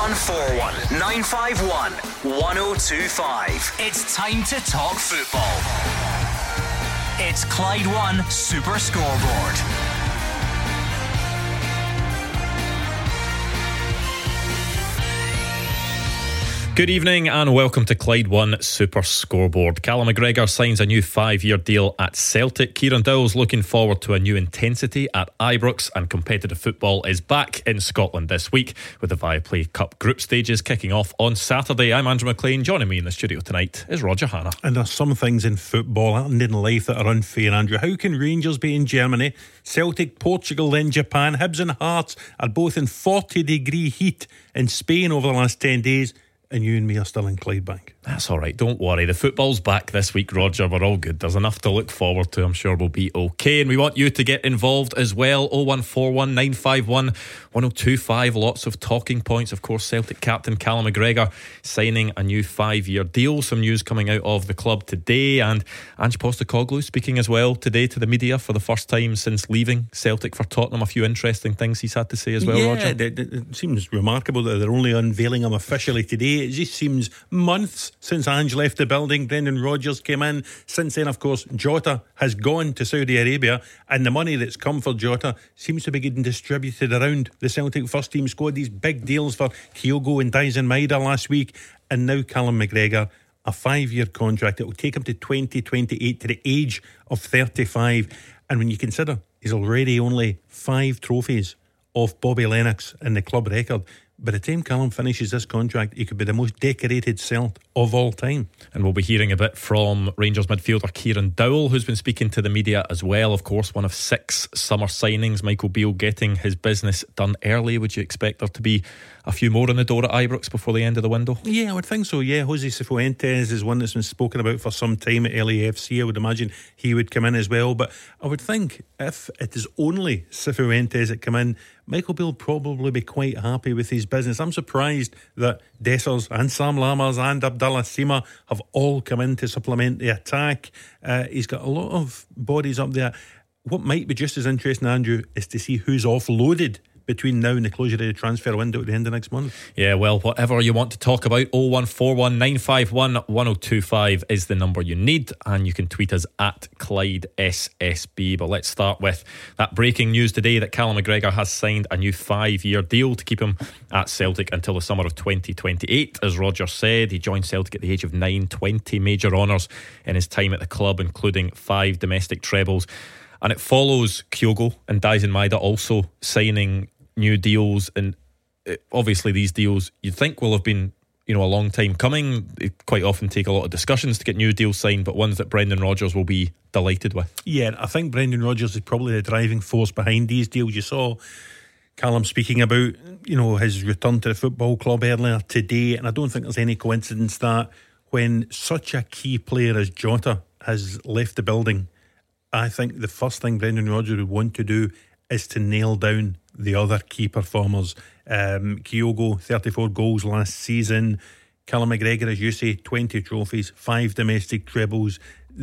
0141 951 1025. It's time to talk football. It's Clyde One Super Scoreboard. Good evening and welcome to Clyde One Super Scoreboard. Callum McGregor signs a new 5-year deal at Celtic. Kieran Dowell's looking forward to a new intensity at Ibrox, and competitive football is back in Scotland this week with the Viaplay Cup group stages kicking off on Saturday. I'm Andrew McLean. Joining me in the studio tonight is Roger Hanna. And there's some things in football and in life that are unfair, Andrew. How can Rangers be in Germany, Celtic, Portugal, then Japan? Hibs and Hearts are both in 40-degree heat in Spain over the last 10 days. And you and me are still in Clydebank. That's all right, don't worry. The football's back this week, Roger. We're all good. There's enough to look forward to. I'm sure we'll be okay. And we want you to get involved as well. 0141 951 1025. Lots of talking points. Of course, Celtic captain Callum McGregor signing a new 5-year deal. Some news coming out of the club today. And Ange Postecoglou speaking as well today to the media for the first time since leaving Celtic for Tottenham. A few interesting things he's had to say as well, Roger. It seems remarkable that they're only unveiling him officially today. It just seems months since Ange left the building. Brendan Rodgers came in. Since then, of course, Jota has gone to Saudi Arabia, and the money that's come for Jota seems to be getting distributed around the Celtic first team squad. These big deals for Kyogo and Dyson Maeda last week, and now Callum McGregor, a 5-year contract that will take him to 2028, to the age of 35. And when you consider he's already only 5 trophies off Bobby Lennox in the club record, by the time Callum finishes this contract, he could be the most decorated Celt of all time. And we'll be hearing a bit from Rangers midfielder Kieran Dowell, who's been speaking to the media as well. Of course, one of 6 summer signings. Michael Beale getting his business done early. Would you expect there to be a few more in the door at Ibrox before the end of the window? Yeah, I would think so. Yeah, Jose Cifuentes is one that's been spoken about for some time at LAFC. I would imagine he would come in as well. But I would think if it is only Cifuentes that come in, Michael Beale will probably be quite happy with his business. I'm surprised that Dessers and Sam Lammers and Abdallah Sima have all come in to supplement the attack. He's got a lot of bodies up there. What might be just as interesting, Andrew, is to see who's offloaded between now and the closure of the transfer window at the end of next month. Yeah, well, whatever you want to talk about, 0141 951 1025 is the number you need, and you can tweet us at Clyde SSB. But let's start with that breaking news today that Callum McGregor has signed a new 5-year deal to keep him at Celtic until the summer of 2028. As Roger said, he joined Celtic at the age of 9, 20 major honours in his time at the club, including 5 domestic trebles. And it follows Kyogo and Dyson Maeda also signing new deals, and obviously these deals you'd think will have been, a long time coming. They quite often take a lot of discussions to get new deals signed, but ones that Brendan Rodgers will be delighted with. Yeah, I think Brendan Rodgers is probably the driving force behind these deals. You saw Callum speaking about, his return to the football club earlier today, and I don't think there's any coincidence that when such a key player as Jota has left the building, I think the first thing Brendan Rodgers would want to do is to nail down the other key performers. Kyogo, 34 goals last season. Callum McGregor, as you say, 20 trophies, 5 domestic trebles.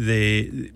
The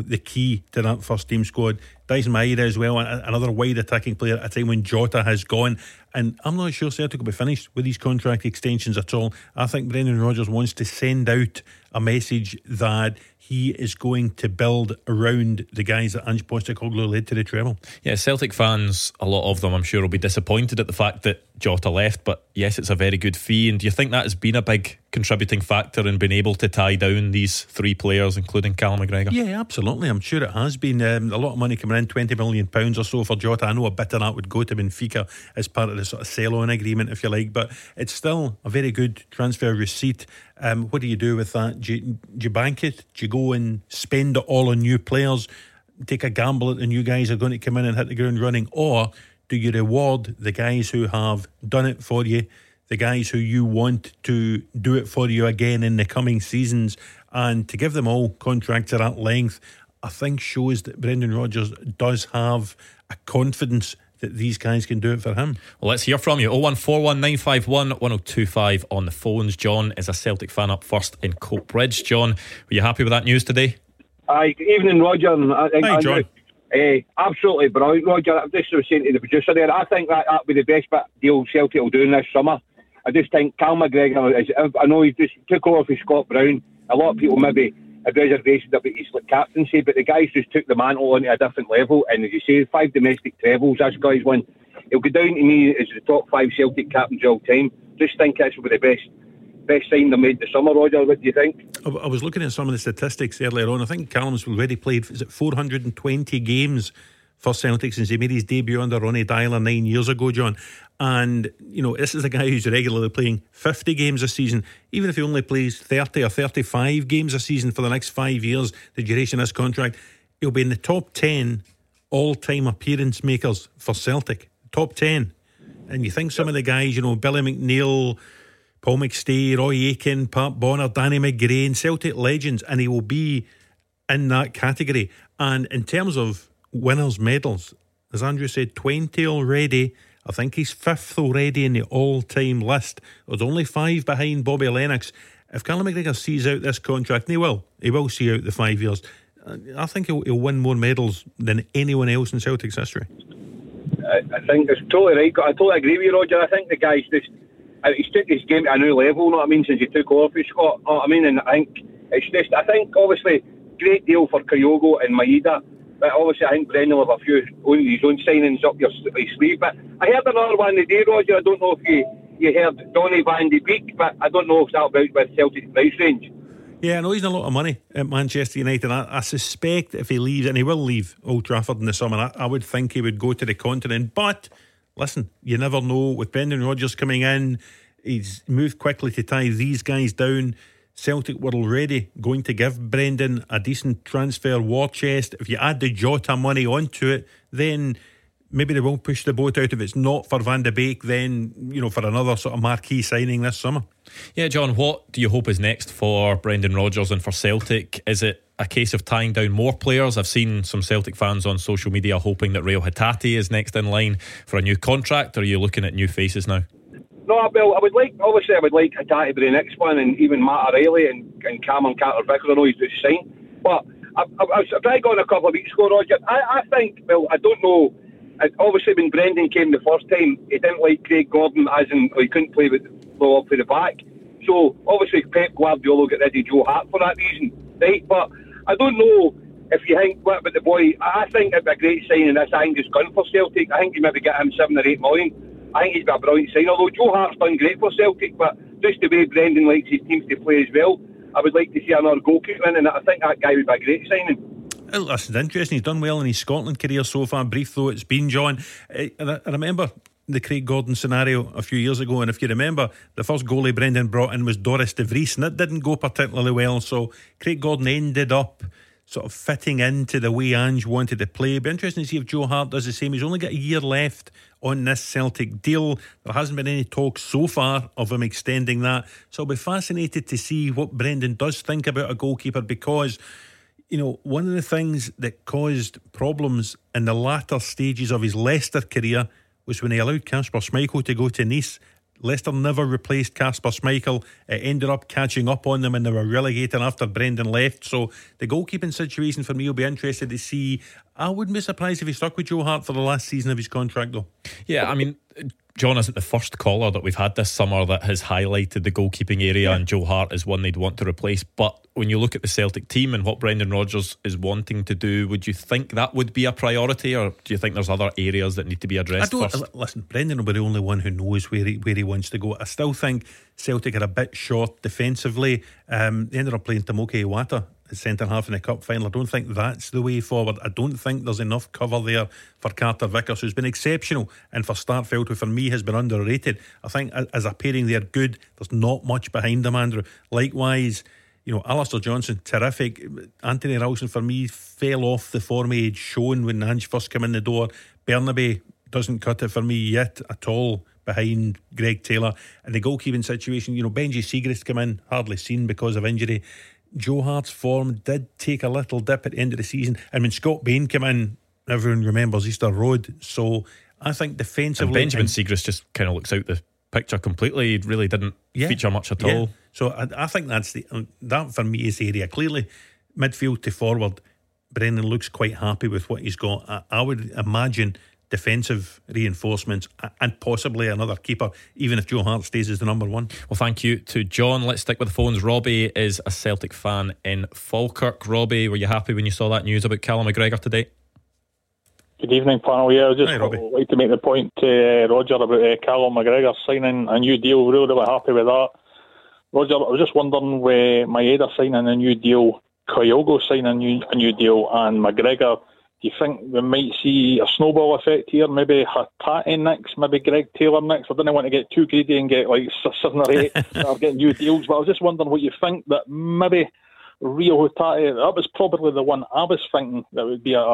key to that first team squad. Dyson Maeda as well, another wide attacking player at a time when Jota has gone. And I'm not sure Celtic will be finished with these contract extensions at all. I think Brendan Rodgers wants to send out a message that he is going to build around the guys that Ange Postecoglou led to the treble. Yeah, Celtic fans, a lot of them I'm sure will be disappointed at the fact that Jota left, but yes, it's a very good fee. And do you think that has been a big contributing factor in being able to tie down these 3 players, including Callum McGregor? Yeah, absolutely. I'm sure it has been. A lot of money coming in, £20 million or so for Jota. I know a bit of that would go to Benfica as part of the sort of sell-on agreement, if you like, but it's still a very good transfer receipt. What do you do with that? Do you bank it? Do you go and spend it all on new players, take a gamble that the new guys are going to come in and hit the ground running? Or do you reward the guys who have done it for you, the guys who you want to do it for you again in the coming seasons, and to give them all contracts at that length, I think shows that Brendan Rodgers does have a confidence that these guys can do it for him. Well, let's hear from you. 0141 951 1025 on the phones. John is a Celtic fan up first in Coatbridge. John, were you happy with that news today? Good evening, Roger. Hi, John. Absolutely brilliant, Roger. I'm just saying to the producer there, I think that'll be the best bit deal Celtic will do in this summer. I just think Cal McGregor, I know he just took over for Scott Brown. A lot of people maybe had reservations about his captaincy, but the guys just took the mantle onto a different level. And as you say, 5 domestic trebles, this guy's won. He'll go down to me as the top 5 Celtic captains of all time. Just think this will be the best sign they made this summer, Roger. What do you think? I was looking at some of the statistics earlier on. I think Callum's already played, is it 420 games for Celtic since he made his debut under Ronnie Dyler 9 years ago, John. And, you know, this is a guy who's regularly playing 50 games a season. Even if he only plays 30 or 35 games a season for the next 5 years, the duration of his contract, he'll be in the top 10 all-time appearance makers for Celtic. Top 10. And you think some of the guys, you know, Billy McNeil, Paul McStay, Roy Aitken, Pat Bonner, Danny McGrain, Celtic legends, and he will be in that category. And in terms of winners' medals, as Andrew said, 20 already. I think he's 5th already in the all-time list. There's only 5 behind Bobby Lennox. If Callum McGregor sees out this contract, and he will see out the 5 years, I think he'll win more medals than anyone else in Celtic's history. I think it's totally right. I totally agree with you, Roger. I think the guy's just, he's took his game to a new level, you know what I mean, since he took over for Scott. You know what I mean? And I think it's just, I think obviously great deal for Kyogo and Maeda. But obviously, I think Brendan will have a few his own signings up his sleeve. But I heard another one today, Roger. I don't know if you heard Donny van de Beek, but I don't know if that's about with Celtic's price range. Yeah, I know he's in a lot of money at Manchester United. I suspect if he leaves, and he will leave Old Trafford in the summer, I would think he would go to the continent. But listen, you never know. With Brendan Rodgers coming in, he's moved quickly to tie these guys down. Celtic were already going to give Brendan a decent transfer war chest. If you add the Jota money onto it, then maybe they will push the boat out. If it's not for Van de Beek, then, you know, for another sort of marquee signing this summer. Yeah, John, what do you hope is next for Brendan Rodgers and for Celtic? Is it a case of tying down more players? I've seen some Celtic fans on social media hoping that Rayo Hatate is next in line for a new contract. Or are you looking at new faces now? No, well, I would like Hatate to be the next one, and even Matt O'Reilly and Cameron Carter-Vickers. I know he's just signed. But I've tried going a couple of weeks ago, Roger. I think, well, I don't know. Obviously, when Brendan came the first time, he didn't like Craig Gordon, as in he couldn't play with low up to the back. So, obviously, Pep Guardiola got rid of Joe Hart for that reason, right? But I don't know if you think, what about the boy? I think it'd be a great signing. This, I think, just gone for Celtic. I think you maybe get him 7 or 8 million. I think he's got a brilliant sign. Although Joe Hart's done great for Celtic, but just the way Brendan likes his teams to play as well, I would like to see another goalkeeper in, and I think that guy would be a great signing. That's interesting. He's done well in his Scotland career so far, brief though it's been, John. I remember the Craig Gordon scenario a few years ago, and if you remember, the first goalie Brendan brought in was Doris de Vries, and it didn't go particularly well. So Craig Gordon ended up sort of fitting into the way Ange wanted to play. It'd be interesting to see if Joe Hart does the same. He's only got a year left on this Celtic deal. There hasn't been any talk so far of him extending that. So I'll be fascinated to see what Brendan does think about a goalkeeper, because, you know, one of the things that caused problems in the latter stages of his Leicester career was when he allowed Kasper Schmeichel to go to Nice. Leicester never replaced Kasper Schmeichel. It ended up catching up on them and they were relegated after Brendan left. So the goalkeeping situation for me will be interested to see. I wouldn't be surprised if he stuck with Joe Hart for the last season of his contract, though. Yeah, I mean, John isn't the first caller that we've had this summer that has highlighted the goalkeeping area, and Joe Hart is one they'd want to replace. But when you look at the Celtic team and what Brendan Rodgers is wanting to do, would you think that would be a priority, or do you think there's other areas that need to be addressed first? Listen, Brendan will be the only one who knows where he wants to go. I still think Celtic are a bit short defensively. They ended up playing Tomoki Iwata at centre half in the cup final. I don't think that's the way forward. I don't think there's enough cover there for Carter Vickers, who's been exceptional, and for Starfelt, who for me has been underrated. I think as a pairing they're good. There's not much behind them, Andrew. Likewise, you know, Alistair Johnson, terrific. Anthony Ralston for me fell off the form he had shown when Ange first came in the door. Bernabe doesn't cut it for me yet at all behind Greg Taylor. And the goalkeeping situation, you know, Benji Siegrist came in, hardly seen because of injury. Joe Hart's form did take a little dip at the end of the season, and when Scott Bain came in, everyone remembers Easter Road. So I think defensively, and Benjamin Siegrist just kind of looks out the picture completely. He really didn't feature much at all. So I think that for me is the area. Clearly, midfield to forward, Brendan looks quite happy with what he's got. I would imagine defensive reinforcements, and possibly another keeper, even if Joe Hart stays as the number one. Well, thank you to John. Let's stick with the phones. Robbie is a Celtic fan in Falkirk. Robbie, were you happy when you saw that news about Callum McGregor today? Good evening, panel. Yeah, I just like to make the point to Roger about Callum McGregor signing a new deal. Really happy with that. Roger, I was just wondering where Maeda signing a new deal, Kyogo signing a new deal, and McGregor. Do you think we might see a snowball effect here? Maybe Hatate next, maybe Greg Taylor next. I don't want to get too greedy and get like 7 or 8 that are getting new deals, but I was just wondering what you think that maybe Rio Hatate, that was probably the one I was thinking that would be a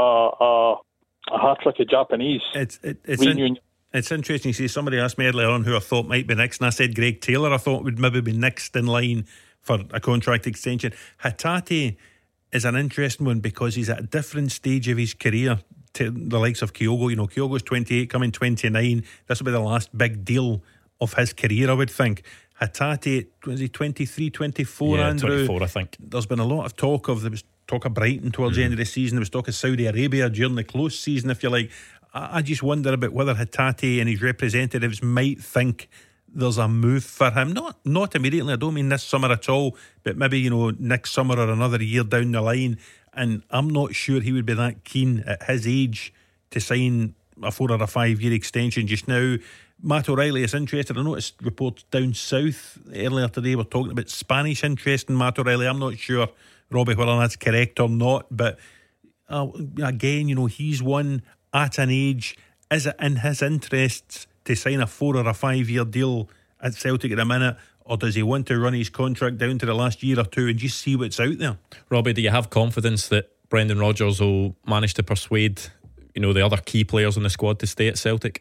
hat-trick of Japanese reunion. It's interesting. You see, somebody asked me earlier on who I thought might be next, and I said Greg Taylor I thought would maybe be next in line for a contract extension. Hatate is an interesting one because he's at a different stage of his career to the likes of Kyogo. You know, Kyogo's 28, coming 29. This will be the last big deal of his career, I would think. Hatate, was he 23, 24, yeah, Andrew? 24, I think. There's been a lot of talk of, there was talk of Brighton towards the end of the season. There was talk of Saudi Arabia during the close season, if you like. I just wonder about whether Hatate and his representatives might think there's a move for him. Not immediately, I don't mean this summer at all, but maybe, you know, next summer or another year down the line. And I'm not sure he would be that keen at his age to sign a 4 or a 5 year extension just now. Matt O'Reilly is interested. I noticed reports down south earlier today were talking about Spanish interest in Matt O'Reilly. I'm not sure, Robbie, whether that's correct or not, but again, you know, he's one at an age. Is it in his interests to sign a 4 or a 5 year deal at Celtic at the minute, or does he want to run his contract down to the last year or two and just see what's out there? Robbie, do you have confidence that Brendan Rodgers will manage to persuade, you know, the other key players in the squad to stay at Celtic?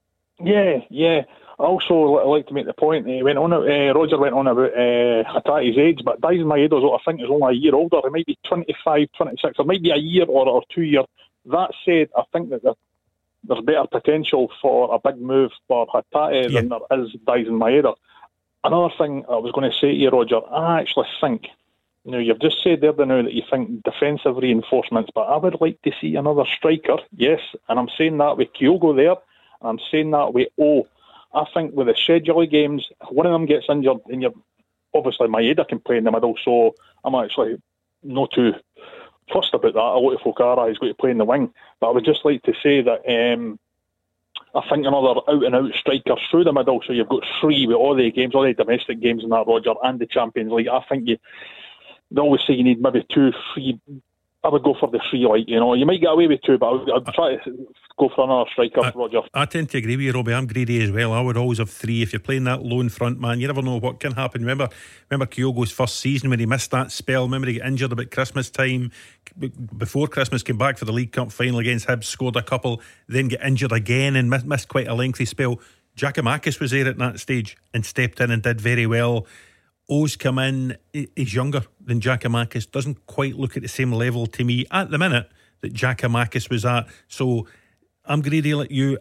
Yeah. I also like to make the point, Roger went on about Hatate's age, but Daizen Maeda's, I think, is only a year older. He might be 25, 26, or maybe a year or 2 years. That said, I think that there's better potential for a big move for Hatate than there is Daizen Maeda. Another thing I was going to say to you, Roger, I actually think, you know, you've just said there now that you think defensive reinforcements, but I would like to see another striker, yes, and I'm saying that with Kyogo there, and I'm saying that with O. I think with the schedule of games, if one of them gets injured, and obviously Maeda can play in the middle, so I'm actually not too fussed about that. A lot of Fokara is going to play in the wing, but I would just like to say that I think another out-and-out striker through the middle, so you've got 3 with all the games, all the domestic games in that, Roger, and the Champions League. I think they always say you need maybe 2, 3. I would go for the 3, like, you know. You might get away with 2, but I'd try to go for another striker, Roger. I tend to agree with you, Robbie. I'm greedy as well. I would always have 3. If you're playing that lone front man, you never know what can happen. Remember Kyogo's first season when he missed that spell. Remember he got injured about Christmas time. Before Christmas, came back for the League Cup final against Hibs, scored a couple, then get injured again and missed quite a lengthy spell. Giakoumakis was there at that stage and stepped in and did very well. O's come in, he's younger than Giakoumakis, doesn't quite look at the same level to me at the minute that Giakoumakis was at. So I'm greedy like you.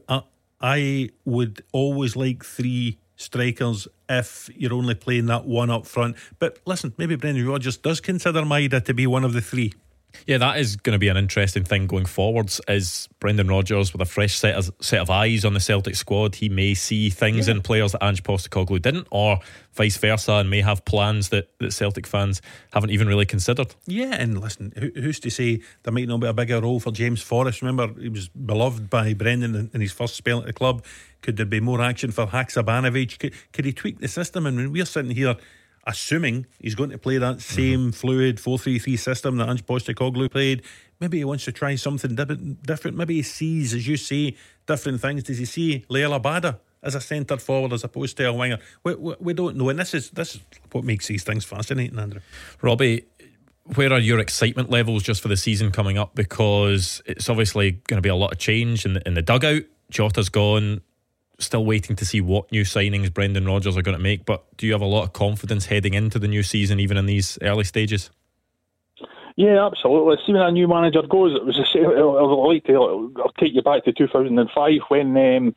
I would always like 3 strikers if you're only playing that one up front. But listen, maybe Brendan Rodgers does consider Maeda to be one of the 3. Yeah, that is going to be an interesting thing going forwards. Is Brendan Rodgers with a fresh set of eyes on the Celtic squad? He may see things in players that Ange Postecoglou didn't, or vice versa, and may have plans that Celtic fans haven't even really considered. Yeah, and listen, who's to say there might not be a bigger role for James Forrest? Remember, he was beloved by Brendan in his first spell at the club. Could there be more action for Haksabanovic? Could he tweak the system? And when we're sitting here assuming he's going to play that same fluid 4-3-3 system that Ange Postecoglou played, maybe he wants to try something different. Maybe he sees, as you say, different things. Does he see Leila Bada as a centre forward as opposed to a winger? We don't know, and this is what makes these things fascinating, Andrew. Robbie, where are your excitement levels just for the season coming up? Because it's obviously going to be a lot of change in the dugout. Jota's gone. Still waiting to see what new signings Brendan Rodgers are going to make, but do you have a lot of confidence heading into the new season, even in these early stages? Yeah, absolutely. See, when a new manager goes, it was the same. I'll take you back to 2005 when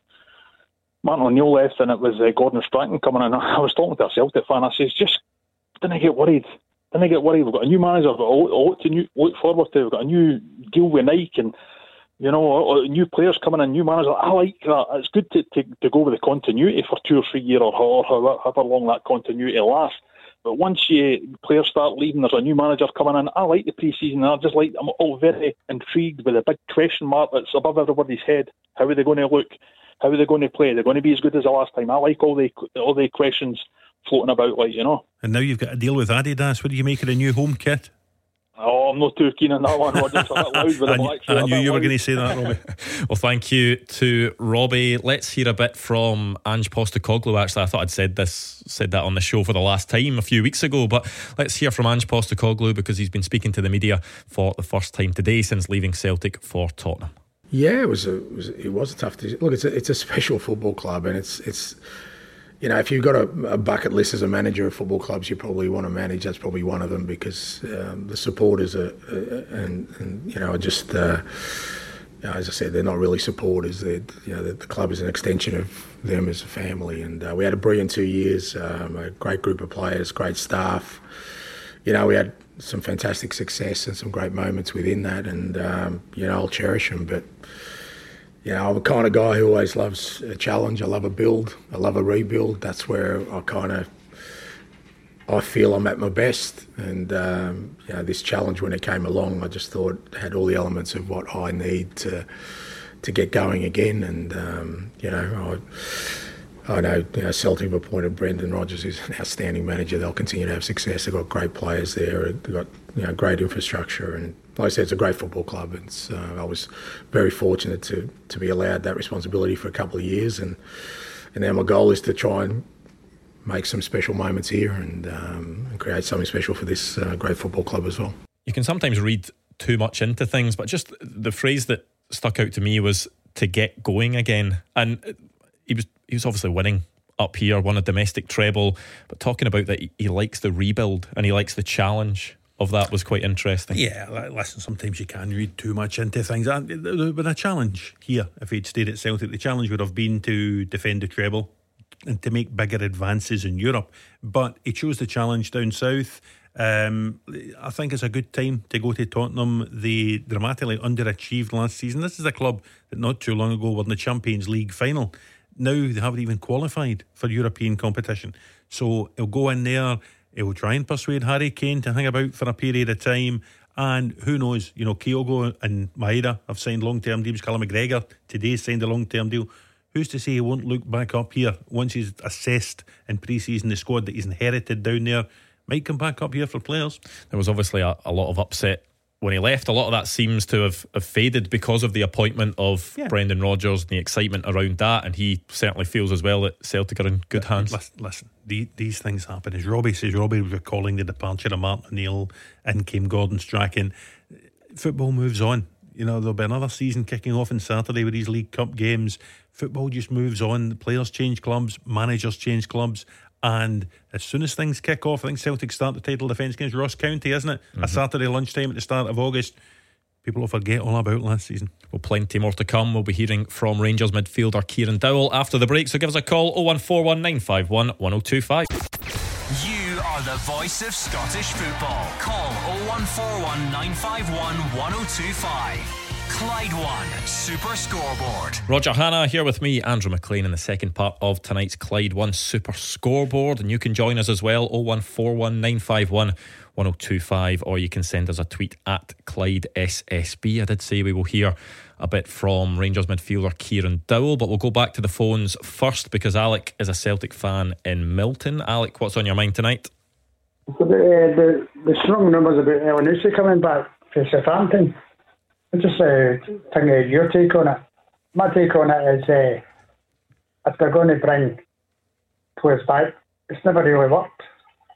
Martin O'Neill left and it was Gordon Strachan coming in. I was talking to a Celtic fan. I says, just didn't get worried. We've got a new manager. We've got a lot to look forward to. We've got a new deal with Nike, and You know, new players coming in, new managers. I like that. It's good to go with the continuity for 2 or 3 years or however long that continuity lasts. But once players start leaving, there's a new manager coming in. I like the pre-season. I'm all very intrigued with a big question mark that's above everybody's head. How are they going to look? How are they going to play? They're going to be as good as the last time. I like all the questions floating about, like, you know. And now you've got to deal with Adidas. What do you make of the new home kit? Oh, I'm not too keen on that one. It's a bit loud with the black shirt. I knew you were going to say that, Robbie. Well, thank you to Robbie. Let's hear a bit from Ange Postecoglou. Actually, I thought I'd said that on the show for the last time a few weeks ago, but let's hear from Ange Postecoglou because he's been speaking to the media for the first time today since leaving Celtic for Tottenham. Yeah, it was a tough decision. Look, it's a special football club, and it's you know, if you've got a bucket list as a manager of football clubs you probably want to manage, that's probably one of them, because the supporters and you know, just you know, as I said, they're not really supporters. The club is an extension of them as a family, and we had a brilliant 2 years, a great group of players, great staff. You know, we had some fantastic success and some great moments within that, and you know, I'll cherish them. But you know, I'm the kind of guy who always loves a challenge. I love a build. I love a rebuild. That's where I feel I'm at my best. And you know, this challenge, when it came along, I just thought it had all the elements of what I need to get going again. And you know, I know, you know, Celtic have appointed Brendan Rodgers, who's an outstanding manager. They'll continue to have success. They've got great players there. They've got, you know, great infrastructure, and like I said, it's a great football club. I was very fortunate to be allowed that responsibility for a couple of years, and now my goal is to try and make some special moments here and create something special for this great football club as well. You can sometimes read too much into things, but just the phrase that stuck out to me was to get going again. And he was obviously winning up here, won a domestic treble, but talking about that he likes the rebuild and he likes the challenge of that was quite interesting. Yeah, listen, sometimes you can read too much into things. But a challenge here, if he'd stayed at Celtic, the challenge would have been to defend the treble and to make bigger advances in Europe. But he chose the challenge down south. I think it's a good time to go to Tottenham. They dramatically underachieved last season. This is a club that not too long ago were in the Champions League final. Now they haven't even qualified for European competition. So he'll go in there, he'll try and persuade Harry Kane to hang about for a period of time. And who knows, you know, Kyogo and Maeda have signed long-term deals. Callum McGregor today signed a long-term deal. Who's to say he won't look back up here once he's assessed in pre-season the squad that he's inherited down there? Might come back up here for players. There was obviously a lot of upset when he left. A lot of that seems to have faded because of the appointment of Brendan Rodgers and the excitement around that, and he certainly feels as well that Celtic are in good hands. Listen, these things happen. As Robbie says, Robbie was recalling the departure of Martin O'Neill, and came Gordon Strachan. Football moves on. You know, there'll be another season kicking off on Saturday with these League Cup games. Football just moves on. The players change clubs, managers change clubs, and as soon as things kick off, I think Celtic start the title defence against Ross County, isn't it? A Saturday lunchtime at the start of August. People will forget all about last season. Well, plenty more to come. We'll be hearing from Rangers midfielder Kieran Dowell after the break, so give us a call, 0141 951 1025. You are the voice of Scottish football. Call 0141 951 1025. Clyde One Super Scoreboard. Roger Hanna here with me, Andrew McLean, in the second part of tonight's Clyde One Super Scoreboard. And you can join us as well, 0141 951 1025, or you can send us a tweet at Clyde SSB. I did say we will hear a bit from Rangers midfielder Kieran Dowell, but we'll go back to the phones first because Alec is a Celtic fan in Milton. Alec, what's on your mind tonight? It's about the strong rumours about Elyounoussi coming back for Southampton. I just think your take on it. My take on it is if they're going to bring players back, it's never really worked.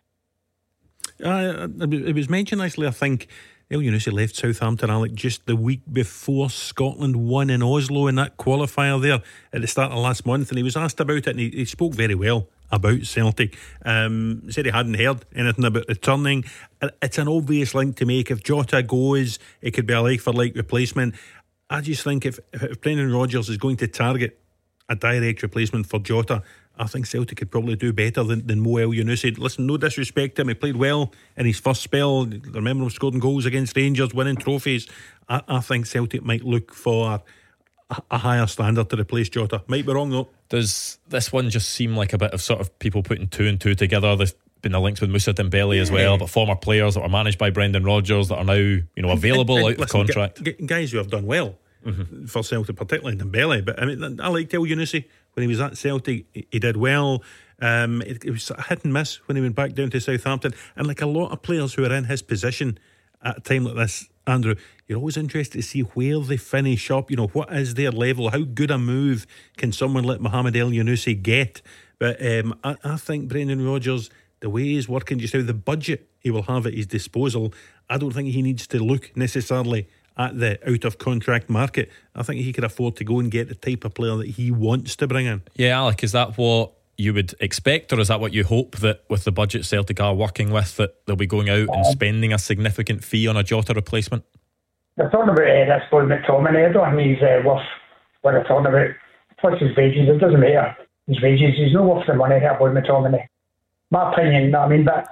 It was mentioned actually, I think Elyounoussi left Southampton, Alec, just the week before Scotland won in Oslo in that qualifier there at the start of last month, and he was asked about it, and he spoke very well about Celtic. Said he hadn't heard anything about returning. It's an obvious link to make. If Jota goes, it could be a like for like replacement. I just think if Brendan Rodgers is going to target a direct replacement for Jota, I think Celtic could probably do better than Mo Elyounoussi. Listen, no disrespect to him, he played well in his first spell. Remember him scoring goals against Rangers, winning trophies. I think Celtic might look for a higher standard to replace Jota. Might be wrong though. Does this one just seem like a bit of sort of people putting two and two together? There's been the links with Moussa Dembele as well, but former players that are managed by Brendan Rodgers that are now available out of contract. Guys who have done well for Celtic, particularly Dembele. But I mean, I liked Elyounoussi when he was at Celtic. He did well. It was a hit and miss when he went back down to Southampton. And like a lot of players who are in his position at a time like this, Andrew, you're always interested to see where they finish up. What is their level? How good a move can someone like Mohamed Elyounoussi get? But I think Brendan Rodgers, the way he's working just now, the budget he will have at his disposal, I don't think he needs to look necessarily at the out of contract market. I think he could afford to go and get the type of player that he wants to bring in. Yeah, Alec, is that what you would expect, or is that what you hope, that with the budget Celtic are working with, that they'll be going out and spending a significant fee on a Jota replacement? They're talking about this boy McTominay. I don't think he's worth what they're talking about. Plus his wages, it doesn't matter. His wages, he's not worth the money, that boy McTominay. My opinion, but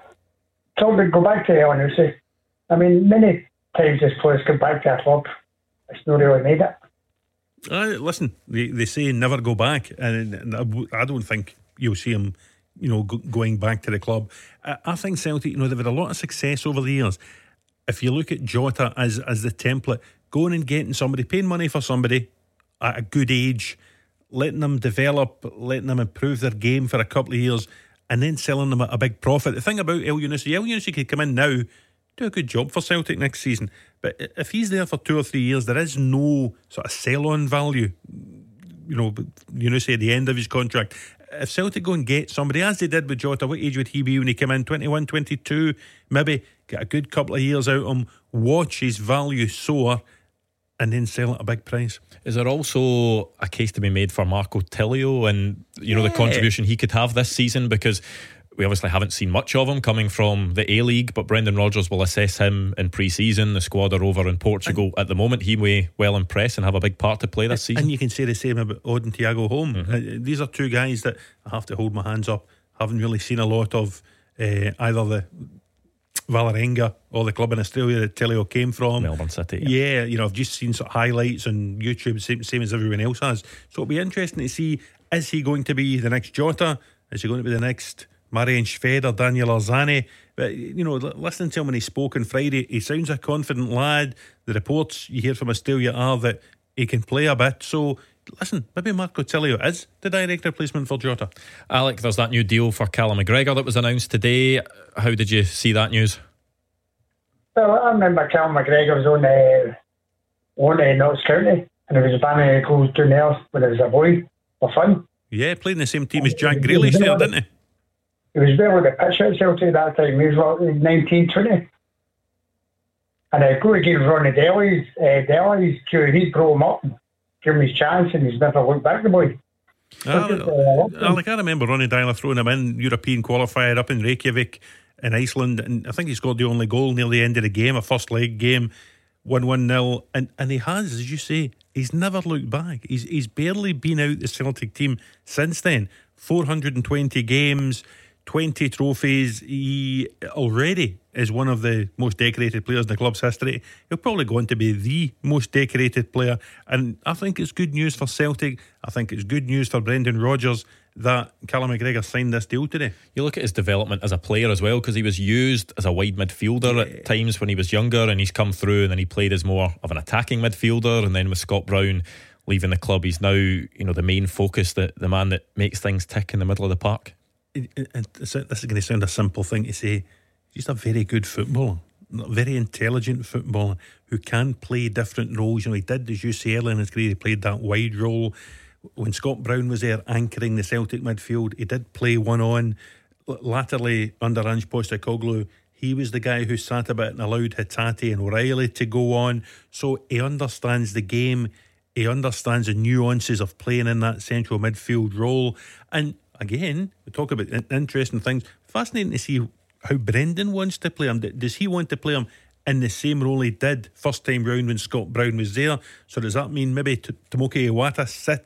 go back to Elyounoussi. Many times this players come back to a club, it's not really made it. Listen, they say never go back, and I don't think you'll see him, going back to the club. I think Celtic, they've had a lot of success over the years. If you look at Jota as the template, going and getting somebody, paying money for somebody at a good age, letting them develop, letting them improve their game for a couple of years, and then selling them at a big profit. The thing about Elyounoussi could come in now, do a good job for Celtic next season, but if he's there for 2 or 3 years, there is no sort of sell-on value. Elyounoussi at the end of his contract. If Celtic go and get somebody, as they did with Jota, what age would he be when he came in? 21, 22, maybe get a good couple of years out of him, watch his value soar, and then sell at a big price. Is there also a case to be made for Marco Tilio and the contribution he could have this season? Because we obviously haven't seen much of him coming from the A-League, but Brendan Rodgers will assess him in pre-season. The squad are over in Portugal at the moment. He may well impress and have a big part to play this season. And you can say the same about Odd and Thiago Holm. These are two guys that I have to hold my hands up. Haven't really seen a lot of either the Vålerenga or the club in Australia that Tilio came from. Melbourne City. Yeah, I've just seen sort of highlights on YouTube, same as everyone else has. So it'll be interesting to see, is he going to be the next Jota? Is he going to be the next Marian Shved or Daniel Arzani? But listening to him when he spoke on Friday, he sounds a confident lad. The reports you hear from Australia are that he can play a bit. So listen, maybe Marco Tilio is the direct replacement for Jota. Alec, there's that new deal for Callum McGregor that was announced today. How did you see that news? Well, I remember Callum McGregor was on Notts County, and he was banning goals down there when he was a boy for fun. Yeah, played in the same team as Jack Grealish there, didn't he? He was there with the pitch at Celtic that time. He was 19, 20. And go against Ronnie Delhi's, he brought him up and gave him his chance, and he's never looked back, the boy. I remember Ronnie Dyler throwing him in European qualifier up in Reykjavik in Iceland, and I think he scored the only goal near the end of the game, a first leg game, 1-1-0, and he has, as you say, he's never looked back. He's barely been out the Celtic team since then. 420 games, 20 trophies. He already is one of the most decorated players in the club's history. He'll probably go on to be the most decorated player, and I think it's good news for Celtic. I think it's good news for Brendan Rodgers that Callum McGregor signed this deal today. You look at his development as a player as well, because he was used as a wide midfielder at times when he was younger, and he's come through and then he played as more of an attacking midfielder, and then with Scott Brown leaving the club, he's now the main focus, the man that makes things tick in the middle of the park. This is going to sound a simple thing to say. He's just a very good footballer, a very intelligent footballer who can play different roles. He did, as you say earlier in his career, he played that wide role. When Scott Brown was there anchoring the Celtic midfield, he did play one on. Latterly, under Ange Postecoglou, he was the guy who sat a bit and allowed Hatate and O'Reilly to go on. So he understands the game. He understands the nuances of playing in that central midfield role. And again, we talk about interesting things. Fascinating to see how Brendan wants to play him. Does he want to play him in the same role he did first time round when Scott Brown was there? So does that mean maybe Tomoki Iwata sits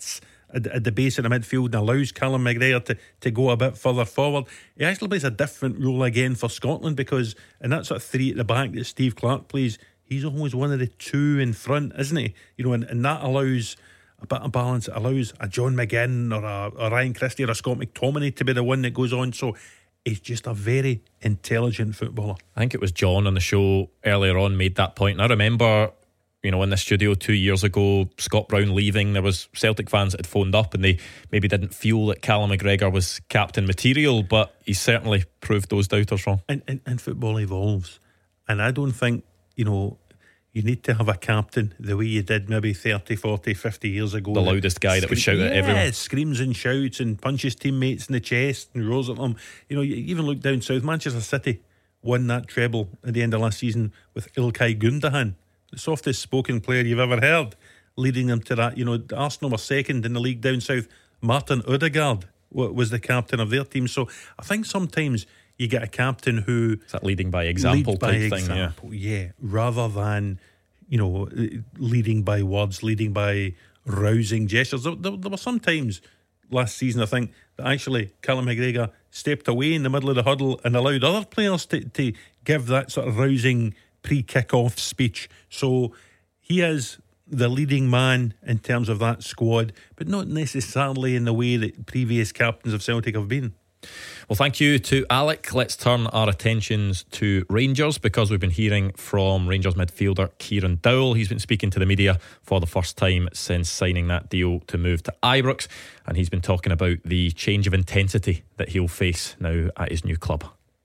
at the base of the midfield and allows Callum McGregor to go a bit further forward. He actually plays a different role again for Scotland, because in that sort of three at the back that Steve Clarke plays, he's always one of the two in front, isn't he? You know, and that allows a bit of balance. It allows a John McGinn or a Ryan Christie or a Scott McTominay to be the one that goes on. So he's just a very intelligent footballer. I think it was John on the show earlier on made that point, and I remember, you know, in the studio 2 years ago, Scott Brown leaving, there was Celtic fans that had phoned up and they maybe didn't feel that Callum McGregor was captain material, but he certainly proved those doubters wrong. And football evolves, and I don't think, you know, you need to have a captain the way you did maybe 30, 40, 50 years ago. The loudest guy that would shout at everyone. Yeah, screams and shouts and punches teammates in the chest and roars at them. You know, you even look down south, Manchester City won that treble at the end of last season with Ilkay Gundogan, the softest spoken player you've ever heard, leading them to that. You know, Arsenal were second in the league down south. Martin Odegaard was the captain of their team. So I think sometimes you get a captain who... It's that leading by example type thing, yeah. Rather than, you know, leading by words, leading by rousing gestures. There were some times last season, I think, that actually Callum McGregor stepped away in the middle of the huddle and allowed other players to give that sort of rousing pre-kick-off speech. So he is the leading man in terms of that squad, but not necessarily in the way that previous captains of Celtic have been. Well, thank you to Alec. Let's turn our attentions to Rangers, because we've been hearing from Rangers midfielder Kieran Dowell. He's been speaking to the media for the first time since signing that deal to move to Ibrox, and he's been talking about the change of intensity that he'll face now at his new club.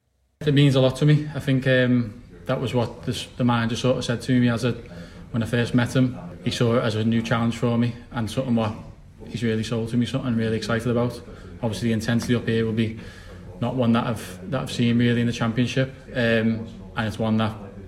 It means a lot to me. I think that was what the manager sort of said to me when I first met him. He saw it as a new challenge for me, and something what he's really sold to me, something I'm really excited about. Obviously the intensity up here will be not one that I've seen really in the Championship, and it's one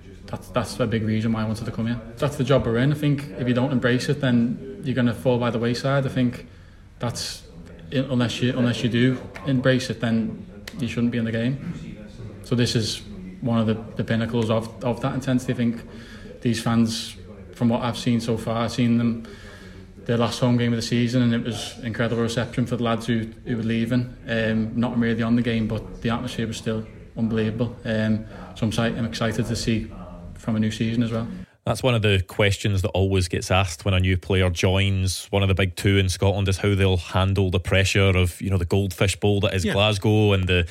that's a big reason why I wanted to come here. That's the job we're in. I think if you don't embrace it, then you're going to fall by the wayside. I think that's unless you do embrace it, then you shouldn't be in the game. So this is one of the pinnacles of that intensity. I think these fans, from what I've seen so far, I've seen them their last home game of the season, and it was incredible reception for the lads who were leaving. Not really on the game, but the atmosphere was still unbelievable. So I'm excited to see from a new season as well. That's one of the questions that always gets asked when a new player joins one of the big two in Scotland, is how they'll handle the pressure of, you know, the Goldfish Bowl that is Glasgow, and the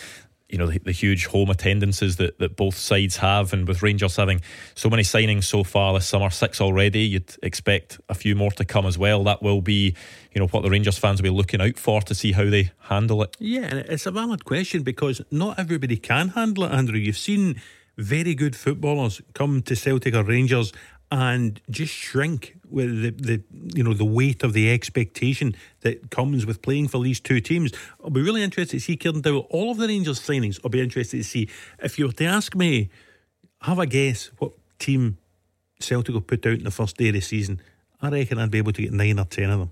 huge home attendances that both sides have. And with Rangers having so many signings so far this summer, 6 already, you'd expect a few more to come as well. That will be, you know, what the Rangers fans will be looking out for, to see how they handle it. Yeah, and it's a valid question, because not everybody can handle it, Andrew. You've seen very good footballers come to Celtic or Rangers and just shrink with the weight of the expectation that comes with playing for these two teams. I'll be really interested to see Kieran Dowell. All of the Rangers signings, I'll be interested to see. If you were to ask me, have a guess what team Celtic will put out in the first day of the season, I reckon I'd be able to get 9 or 10 of them.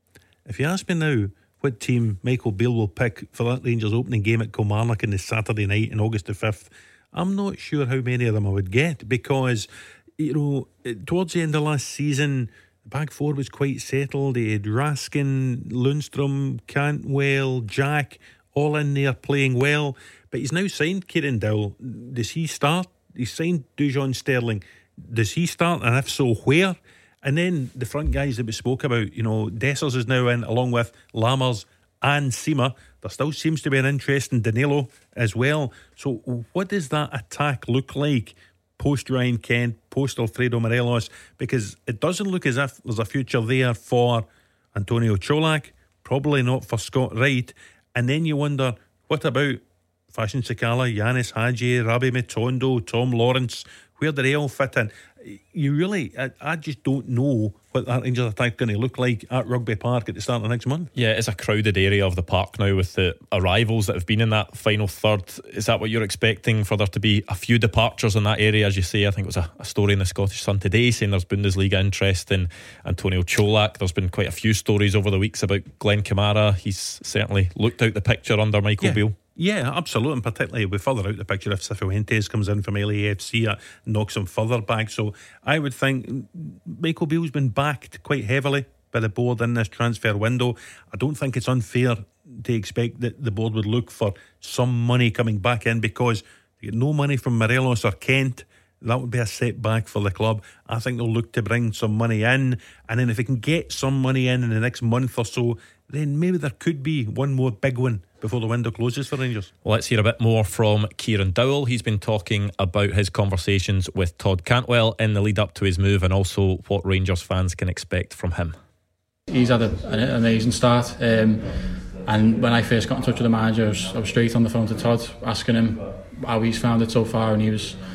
If you ask me now what team Michael Beale will pick for that Rangers opening game at Kilmarnock on the Saturday night in August the 5th, I'm not sure how many of them I would get, because, you know, towards the end of last season, the back four was quite settled. They had Raskin, Lundstrom, Cantwell, Jack, all in there playing well. But he's now signed Kieran Dowell. Does he start? He's signed Dujon Sterling. Does he start? And if so, where? And then the front guys that we spoke about, you know, Dessers is now in, along with Lammers and Sima. There still seems to be an interest in Danilo as well. So what does that attack look like post Ryan Kent, post Alfredo Morelos? Because it doesn't look as if there's a future there for Antonio Cholak, probably not for Scott Wright. And then you wonder, what about Fashion Sakala, Yanis Hadji, Rabbi Matondo, Tom Lawrence? Where do they all fit in? You really, I just don't know what that Rangers attack is going to look like at Rugby Park at the start of next month. Yeah, it's a crowded area of the park now with the arrivals that have been in that final third. Is that what you're expecting, for there to be a few departures in that area? As you say, I think it was a story in the Scottish Sun today saying there's Bundesliga interest in Antonio Cholak. There's been quite a few stories over the weeks about Glenn Kamara. He's certainly looked out the picture under Michael Beale. Yeah, absolutely, and particularly with further out the picture if Cifuentes comes in from LAFC, knocks him further back. So I would think Michael Beale's been backed quite heavily by the board in this transfer window. I don't think it's unfair to expect that the board would look for some money coming back in, because they get no money from Morelos or Kent. That would be a setback for the club. I think they'll look to bring some money in, and then if they can get some money in the next month or so, then maybe there could be one more big one before the window closes for Rangers. Well, let's hear a bit more from Kieran Dowell. He's been talking about his conversations with Todd Cantwell in the lead up to his move, and also what Rangers fans can expect from him. He's had an amazing start, and when I first got in touch with the manager, I was straight on the phone to Todd, asking him how he's found it so far, and he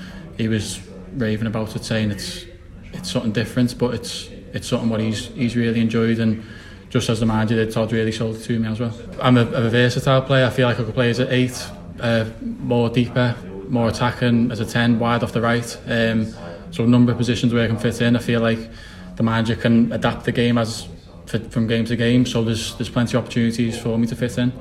was raving about it, saying it's something different, but it's something what he's really enjoyed, and just as the manager did, Todd really sold it to me as well. I'm a versatile player. I feel like I could play as an 8, more deeper, more attacking, as a 10, wide off the right. So a number of positions where I can fit in. I feel like the manager can adapt the game from game to game, so there's plenty of opportunities for me to fit in.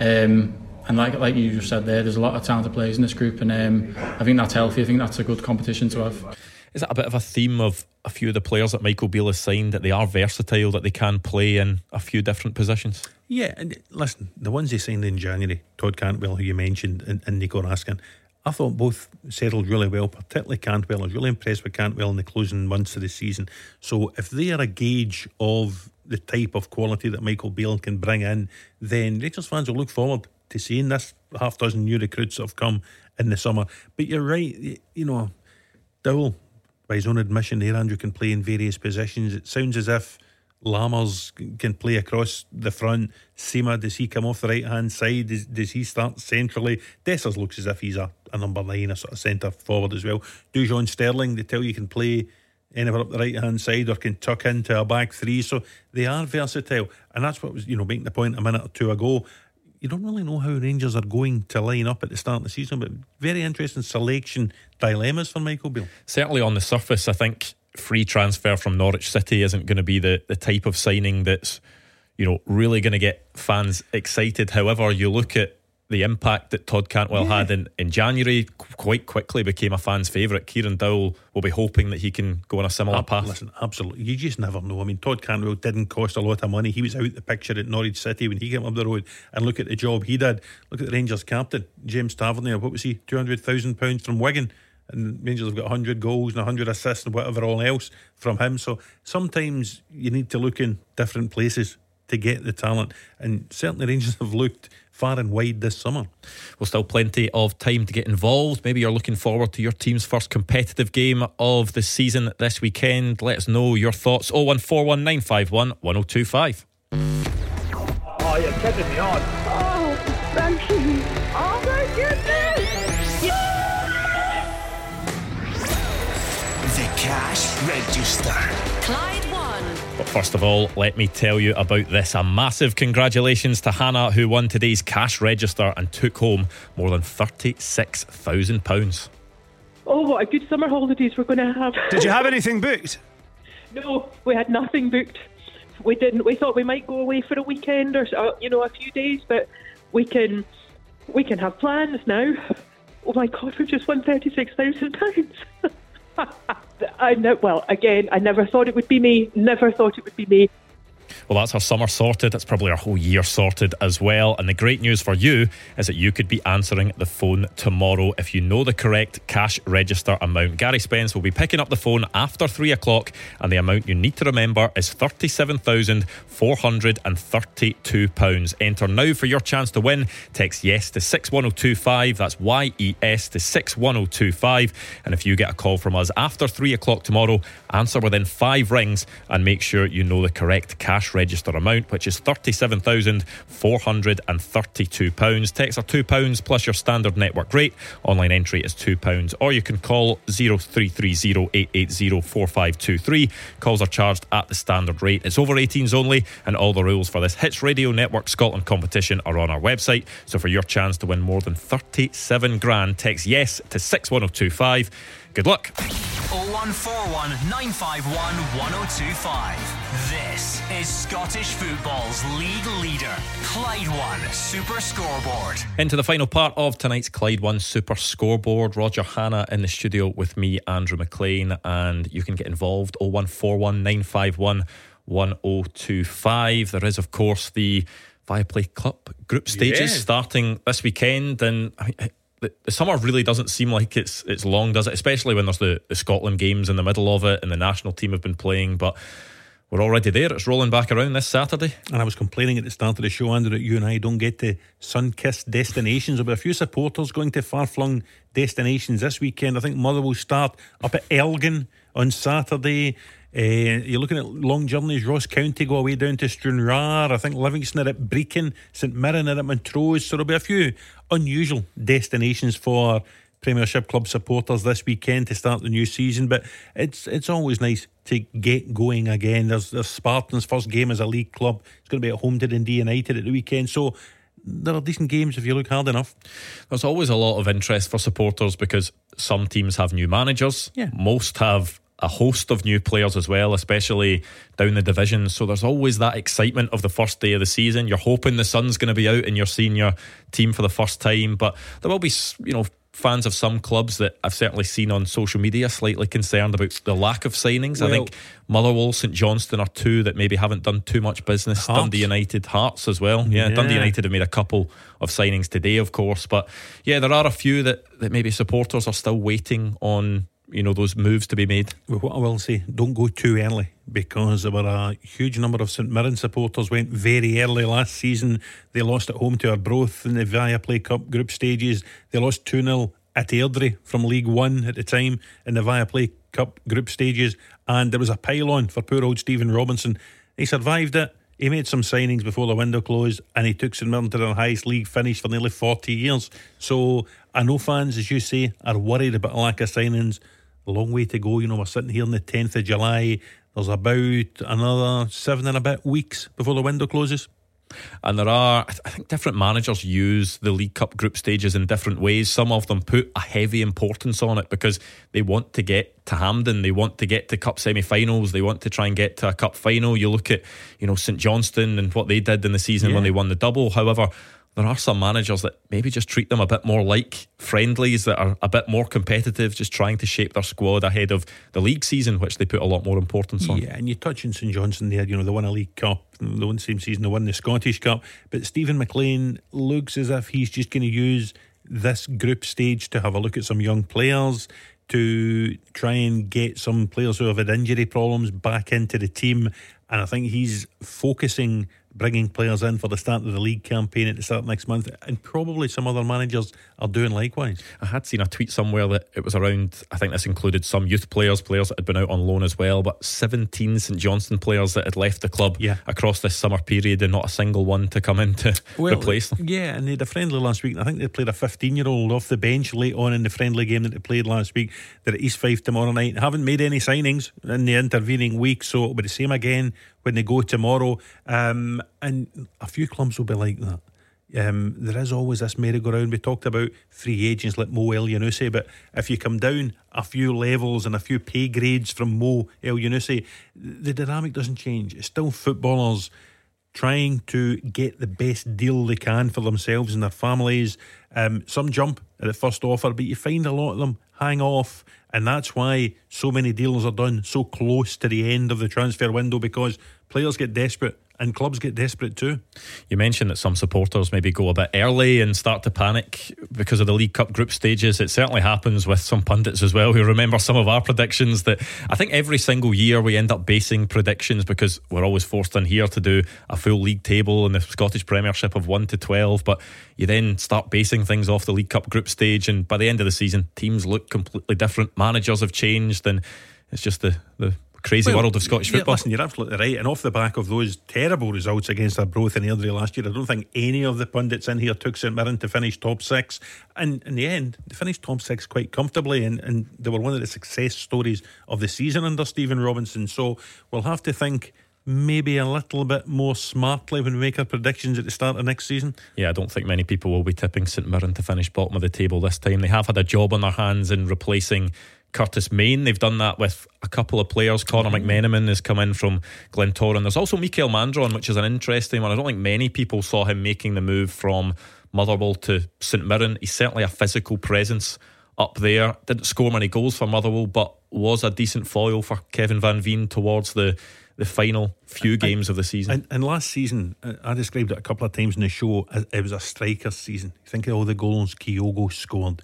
And like you just said there's a lot of talented players in this group, and I think that's healthy. I think that's a good competition to have. Is that a bit of a theme of a few of the players that Michael Beale has signed, that they are versatile, that they can play in a few different positions? Yeah, and listen, the ones they signed in January, Todd Cantwell, who you mentioned, and Nico Raskin, I thought both settled really well, particularly Cantwell. I was really impressed with Cantwell in the closing months of the season. So if they are a gauge of the type of quality that Michael Beale can bring in, then Rangers fans will look forward to seeing this half dozen new recruits that have come in the summer. But you're right, Dowell, by his own admission there, Andrew, can play in various positions. It sounds as if Lammers can play across the front. Sima, does he come off the right hand side? Does he start centrally? Dessers looks as if he's a number 9, a sort of centre forward as well. Dujon Sterling, they tell you can play anywhere up the right hand side or can tuck into a back 3, so they are versatile, and that's what was making the point a minute or two ago. You don't really know how Rangers are going to line up at the start of the season, but very interesting selection dilemmas for Michael Beale. Certainly on the surface, I think free transfer from Norwich City isn't going to be the type of signing that's really going to get fans excited. However, you look at the impact that Todd Cantwell had in January, quite quickly became a fan's favourite. Kieran Dowell will be hoping that he can go on a similar path. Listen, absolutely. You just never know. I mean, Todd Cantwell didn't cost a lot of money. He was out the picture at Norwich City when he came up the road, and look at the job he did. Look at the Rangers captain, James Tavernier. What was he? £200,000 from Wigan. And Rangers have got 100 goals and 100 assists and whatever all else from him. So sometimes you need to look in different places to get the talent, and certainly Rangers have looked far and wide this summer. Well, still plenty of time to get involved. Maybe you're looking forward to your team's first competitive game of the season this weekend. Let us know your thoughts. 0141 951 1025. Oh, you're kidding me on. Oh, thank you. Oh my goodness. The Cash Register. Clyde One. But first of all, let me tell you about this. A massive congratulations to Hannah, who won today's Cash Register and took home more than £36,000. Oh, what a good summer holidays we're going to have. Did you have anything booked? No, we had nothing booked. We didn't. We thought we might go away for a weekend or a few days, but we can have plans now. Oh my God, we've just won £36,000. I never thought it would be me. Well, that's our summer sorted. That's probably our whole year sorted as well. And the great news for you is that you could be answering the phone tomorrow if you know the correct cash register amount. Gary Spence will be picking up the phone after 3 o'clock, and the amount you need to remember is £37,432. Enter now for your chance to win. Text yes to 61025. That's YES to 61025. And if you get a call from us after 3 o'clock tomorrow, answer within 5 rings and make sure you know the correct cash register amount, which is £37,432. Texts are £2 plus your standard network rate. Online entry is £2, or you can call 0330 880 4523. Calls are charged at the standard rate. It's over 18s only, and all the rules for this Hits Radio Network Scotland competition are on our website. So for your chance to win more than 37 grand, text yes to 61025. Good luck. 0141 951 1025. This is Scottish football's league leader, Clyde One Super Scoreboard. Into the final part of tonight's Clyde One Super Scoreboard. Roger Hannah in the studio with me, Andrew McLean, and you can get involved. 0141 951 1025. There is, of course, the Viaplay Cup group stages starting this weekend, and the summer really doesn't seem like it's long, does it? Especially when there's the Scotland games in the middle of it and the national team have been playing, but we're already there. It's rolling back around this Saturday. And I was complaining at the start of the show, Andrew, that you and I don't get to sun-kissed destinations. There'll be a few supporters going to far-flung destinations this weekend. I think Mother will start up at Elgin on Saturday. You're looking at long journeys. Ross County go away down to Stranraer. I think Livingston are at Brechin, St Mirren are at Montrose. So there'll be a few unusual destinations for Premiership club supporters this weekend to start the new season. But it's always nice to get going again. There's Spartans' first game as a league club. It's going to be at home to Dundee United at the weekend. So there are decent games if you look hard enough. There's always a lot of interest for supporters because some teams have new managers. Most have a host of new players as well, especially down the division. So there's always that excitement of the first day of the season. You're hoping the sun's going to be out and you're seeing your team for the first time. But there will be, fans of some clubs that I've certainly seen on social media slightly concerned about the lack of signings. I think Motherwell, St Johnstone are two that maybe haven't done too much business. Hearts. Dundee United, Hearts as well. Yeah, Dundee United have made a couple of signings today, of course. But yeah, there are a few that maybe supporters are still waiting on, those moves to be made. Well, what I will say, don't go too early, because there were a huge number of St Mirren supporters went very early last season. They lost at home to Arbroath in the Viaplay Cup group stages. They lost 2-0 at Airdrie from League One at the time in the Viaplay Cup group stages, and there was a pile-on for poor old Stephen Robinson. He survived it. He made some signings before the window closed, and he took St Mirren to their highest league finish for nearly 40 years. So I know fans, as you say, are worried about a lack of signings. A long way to go. We're sitting here on the 10th of July. There's about another 7 and a bit weeks before the window closes. And there are, I think, different managers use the League Cup group stages in different ways. Some of them put a heavy importance on it because they want to get to Hampden, they want to get to cup semi-finals, they want to try and get to a cup final. You look at, St Johnstone and what they did in the season when they won the double. However, there are some managers that maybe just treat them a bit more like friendlies, that are a bit more competitive, just trying to shape their squad ahead of the league season, which they put a lot more importance on. Yeah, and you touch on St Johnstone there, they won a League Cup, the one same season they won the Scottish Cup, but Stephen McLean looks as if he's just going to use this group stage to have a look at some young players, to try and get some players who have had injury problems back into the team. And I think he's focusing, bringing players in for the start of the league campaign at the start of next month, and probably some other managers are doing likewise. I had seen a tweet somewhere that it was around, I think this included some youth players that had been out on loan as well, but 17 St Johnstone players that had left the club across this summer period, and not a single one to come in to replace them. Yeah, and they had a friendly last week. I think they played a 15-year-old off the bench late on in the friendly game that they played last week. They're at East Fife tomorrow night. Haven't made any signings in the intervening week, so it'll be the same again when they go tomorrow. And a few clubs will be like that. There is always this merry-go-round. We talked about free agents like Mo Elyounoussi, but if you come down a few levels and a few pay grades from Mo Elyounoussi, the dynamic doesn't change. It's still footballers trying to get the best deal they can for themselves and their families. Some jump at the first offer, but you find a lot of them hang off, and that's why so many deals are done so close to the end of the transfer window, because players get desperate and clubs get desperate too. You mentioned that some supporters maybe go a bit early and start to panic because of the League Cup group stages. It certainly happens with some pundits as well, who remember some of our predictions. That I think every single year we end up basing predictions, because we're always forced in here to do a full league table in the Scottish Premiership of 1 to 12, but you then start basing things off the League Cup group stage, and by the end of the season teams look completely different. Managers have changed, and it's just the crazy world of Scottish football. Listen, you're absolutely right. And off the back of those terrible results against Arbroath and Airdrie last year, I don't think any of the pundits in here took St Mirren to finish top 6. And in the end, they finished top 6 quite comfortably, and they were one of the success stories of the season under Stephen Robinson. So we'll have to think maybe a little bit more smartly when we make our predictions at the start of next season. Yeah, I don't think many people will be tipping St Mirren to finish bottom of the table this time. They have had a job on their hands in replacing Curtis Main. They've done that with a couple of players. Conor McMenamin has come in from Glentoran. There's also Mikael Mandron, which is an interesting one. I don't think many people saw him making the move from Motherwell to St Mirren. He's certainly a physical presence up there. Didn't score many goals for Motherwell, but was a decent foil for Kevin Van Veen towards the the final few games of the season. And last season, I described it a couple of times in the show, it was a striker's season. Think of all the goals Kyogo scored.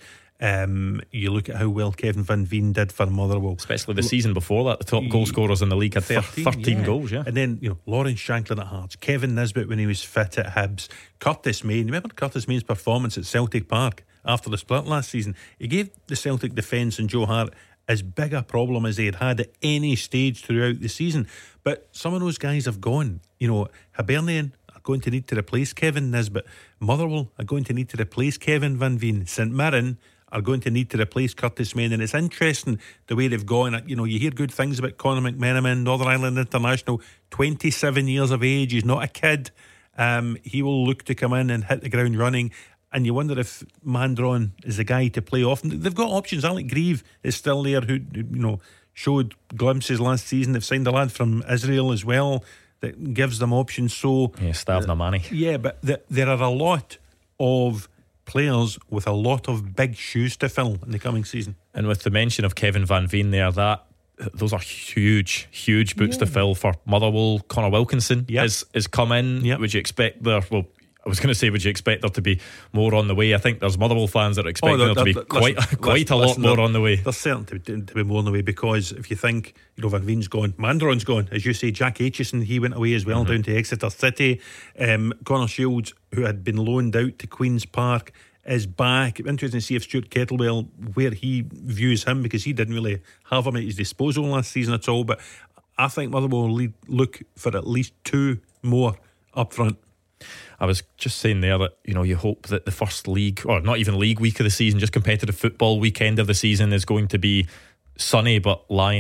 You look at how well Kevin Van Veen did for Motherwell, especially the season before that. The top goal scorers in the league had 13 goals. Yeah, and then Lawrence Shanklin at Hearts, Kevin Nisbet when he was fit at Hibs, Curtis Main. Remember Curtis Main's performance at Celtic Park after the split last season? He gave the Celtic defence and Joe Hart as big a problem as they had at any stage throughout the season. But some of those guys have gone. Hibernian are going to need to replace Kevin Nisbet. Motherwell are going to need to replace Kevin Van Veen. St Mirren are going to need to replace Curtis Main. And it's interesting the way they've gone. You hear good things about Conor McMenamin, Northern Ireland International, 27 years of age. He's not a kid. He will look to come in and hit the ground running. And you wonder if Mandron is the guy to play off. They've got options. Alec Grieve is still there, who showed glimpses last season. They've signed a lad from Israel as well that gives them options. So Stav Namani. Yeah, but there are a lot of players with a lot of big shoes to fill in the coming season. And with the mention of Kevin Van Veen there, those are huge boots to fill for Motherwell. Connor Wilkinson has come in. Would you expect there? Well, I was going to say, would you expect there to be more on the way? I think there's Motherwell fans that are expecting there to be quite a lot more on the way. There's certainly to be more on the way, because if you think Van Veen's gone, Mandron's gone, as you say, Jack Aitchison, he went away as well down to Exeter City. Connor Shields, who had been loaned out to Queen's Park, is back. Interesting to see if Stuart Kettlewell, where he views him, because he didn't really have him at his disposal last season at all. But I think Motherwell will look for at least 2 more up front. I was just saying there that you hope that the first league, or not even league week of the season, just competitive football weekend of the season, is going to be sunny. But Lion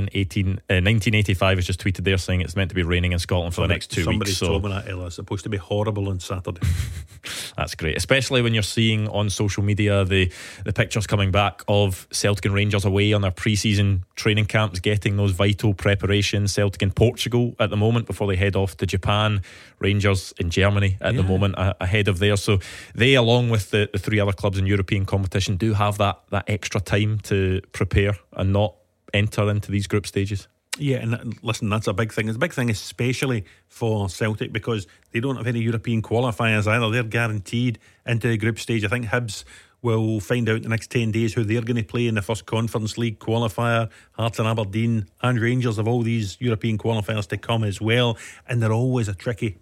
1985 has just tweeted there saying it's meant to be raining in Scotland for the next 2 weeks. Somebody told me that, Ella. It's supposed to be horrible on Saturday. That's great, especially when you're seeing on social media the pictures coming back of Celtic and Rangers away on their pre-season training camps, getting those vital preparations. Celtic in Portugal at the moment before they head off to Japan. Rangers in Germany at the moment ahead of there. So they, along with the 3 other clubs in European competition, do have that extra time to prepare and not enter into these group stages. Yeah, and listen, that's a big thing. It's a big thing especially for Celtic, because they don't have any European qualifiers either. They're guaranteed into the group stage. I think Hibs will find out in the next 10 days who they're going to play in the first Conference League qualifier. Hearts and Aberdeen and Rangers have all these European qualifiers to come as well, and they're always a tricky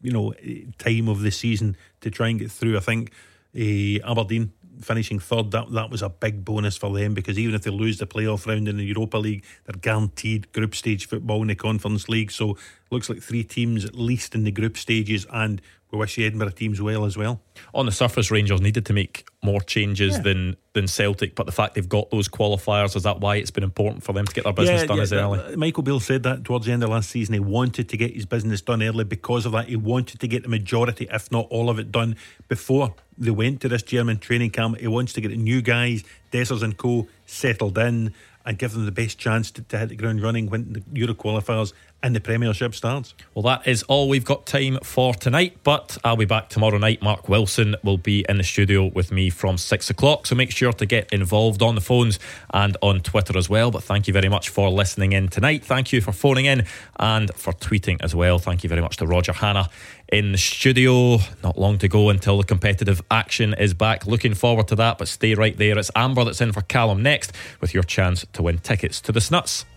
time of the season to try and get through. I think Aberdeen finishing third, that was a big bonus for them, because even if they lose the playoff round in the Europa League, they're guaranteed group stage football in the Conference League. So looks like 3 teams at least in the group stages, and we wish the Edinburgh teams well as well. On the surface, Rangers needed to make more changes than Celtic, but the fact they've got those qualifiers, is that why it's been important for them to get their business done as early? Michael Beale said that towards the end of last season. He wanted to get his business done early because of that. He wanted to get the majority, if not all of it, done before they went to this German training camp. He wants to get the new guys, Dessers and co, settled in and give them the best chance to hit the ground running when the Euro qualifiers and the Premiership starts. Well, that is all we've got time for tonight, but I'll be back tomorrow night. Mark Wilson will be in the studio with me from 6 o'clock, so make sure to get involved on the phones and on Twitter as well. But thank you very much for listening in tonight. Thank you for phoning in and for tweeting as well. Thank you very much to Roger Hanna in the studio. Not long to go until the competitive action is back. Looking forward to that, but stay right there. It's Amber that's in for Callum next with your chance to win tickets to the Snuts.